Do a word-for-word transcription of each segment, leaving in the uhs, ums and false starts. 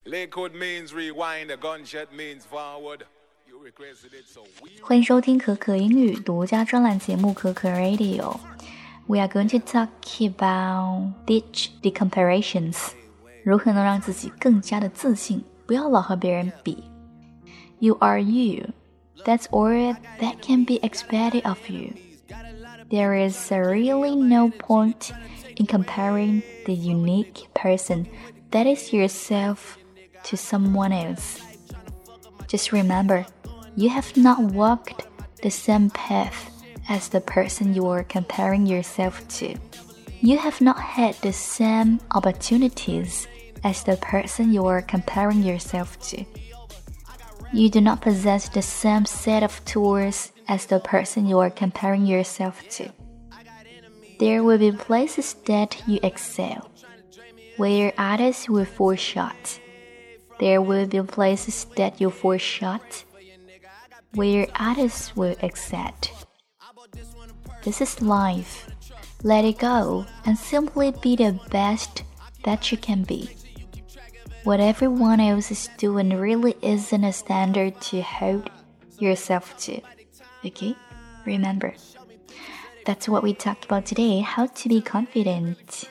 欢迎收听可可英语独家专栏节目可可 Radio。We are going to talk about ditch the comparisons， 如何能让自己更加的自信，不要老和别人比。You are you. That's all that can be expected of you. There is really no point in comparing the unique person that is yourself to someone else. Just remember, you have not walked the same path as the person you are comparing yourself to. You have not had the same opportunities as the person you are comparing yourself to. You do not possess the same set of tools as the person you are comparing yourself to. There will be places that you excel, where others will fall short. There will be places that you fall short, where others will excel. This is life. Let it go and simply be the best that you can be. What everyone else is doing really isn't a standard to hold yourself to. Okay? Remember. That's what we talked about today, how to be confident.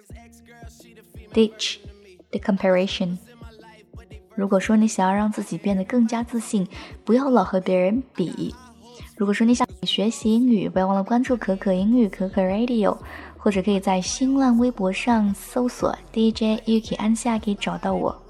Ditch the comparison. 如果说你想要让自己变得更加自信，不要老和别人比。如果说你想学习英语，不要忘了关注可可英语可可 Radio， 或者可以在新浪微博上搜索 D J Yuki 安夏可以找到我。